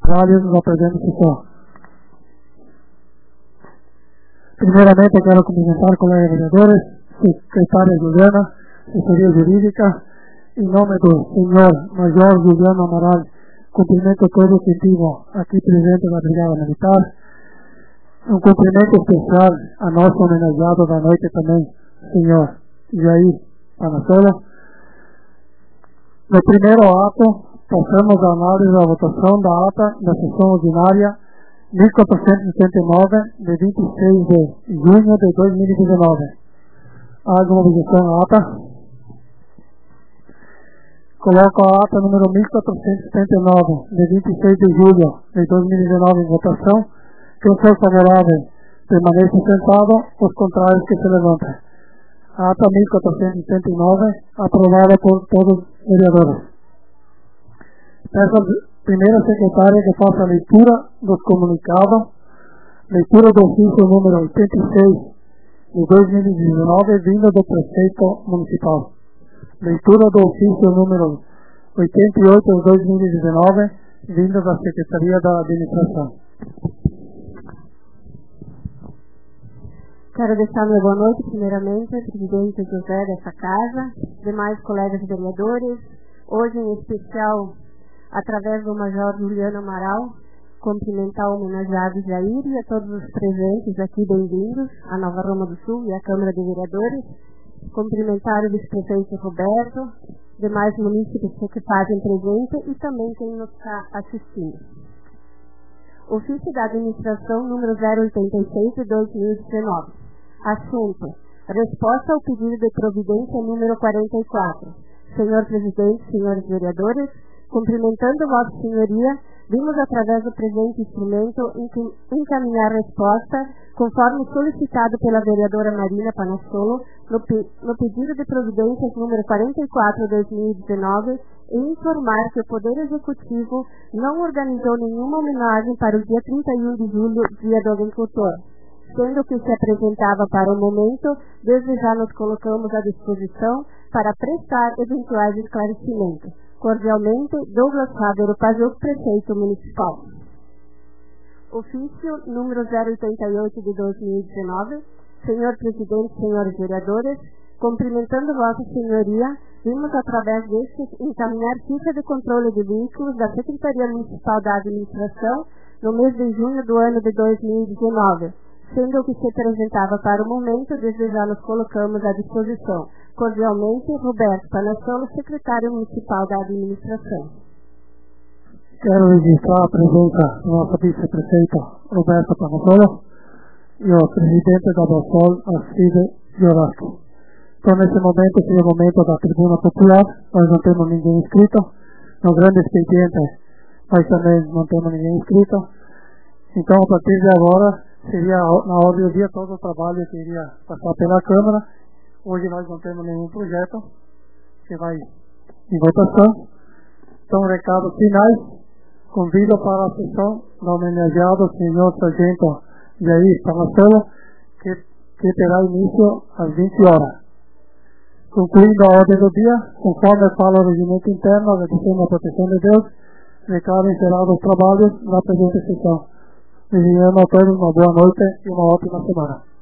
vários nos apresentam que são. Primeiramente, eu quero cumprimentar colegas vereadores, secretária Juliana, assessoria jurídica, em nome do senhor Major Juliano Amaral, cumprimento todo o efetivo aqui presente da Brigada Militar. Um cumprimento especial a nosso homenageado da noite também, senhor Jair Panassolo. No primeiro ato, passamos a análise da votação da ata da sessão ordinária 1479, de 26 de junho de 2019. Há alguma objeção à ata? Coloco a ata número 1479, de 26 de julho de 2019 em votação. Quem for favorável, permaneça sentado, os contrários que se levantem. A ata 1479, aprovada por todos os vereadores. Peço à primeira secretária que faça a leitura dos comunicados, leitura do ofício número 86 de 2019, vindo do prefeito municipal. Leitura do ofício número 88 de 2019, vindo da Secretaria da Administração. Quero deixar minha boa noite, primeiramente, ao presidente José dessa casa, demais colegas vereadores, hoje em especial, através do Major Juliano Amaral, cumprimentar o homenageado Jair e a todos os presentes aqui, bem-vindos à Nova Roma do Sul e à Câmara de Vereadores, cumprimentar o vice-prefeito Roberto, demais munícipes que fazem presente e também quem nos está assistindo. Ofício da Administração número 086 de 2019. Assunto: resposta ao pedido de providência número 44. Senhor Presidente, senhores vereadores, cumprimentando Vossa Senhoria, vimos através do presente instrumento encaminhar resposta, conforme solicitado pela vereadora Marina Panassolo, no pedido de providências número 44 de 2019, e informar que o Poder Executivo não organizou nenhuma homenagem para o dia 31 de julho, Dia do Agricultor, sendo que se apresentava para o momento, desde já nos colocamos à disposição para prestar eventuais esclarecimentos. Cordialmente, Douglas Fávero Pazuc, prefeito municipal. Ofício número 088 de 2019. Senhor Presidente, senhores vereadores, cumprimentando Vossa Senhoria, vimos através deste encaminhar ficha de controle de veículos da Secretaria Municipal da Administração no mês de junho do ano de 2019, sendo o que se apresentava para o momento, desde já nos colocamos à disposição. Cordialmente, Roberto Panassolo, secretário municipal da administração. Quero registrar a presença do nosso vice-prefeito Roberto Panassolo e o presidente da Brasol, Alcide Giorasco. Então, nesse momento, seria o momento da tribuna popular. Nós não temos ninguém inscrito. No grande expediente, nós também não temos ninguém inscrito. Então, a partir de agora, seria na ordem do dia todo o trabalho que iria passar pela Câmara. Hoje nós não temos nenhum projeto que vai em votação. Então, recados finais. Convido para a sessão do homenageado senhor Sargento Jair Panassolo, que terá início às 20 horas. Concluindo a ordem do dia, conforme fala o regimento interno, agradecendo a proteção de Deus, declaro encerrados os trabalhos da presente sessão. Desejando a todos uma boa noite e uma ótima semana.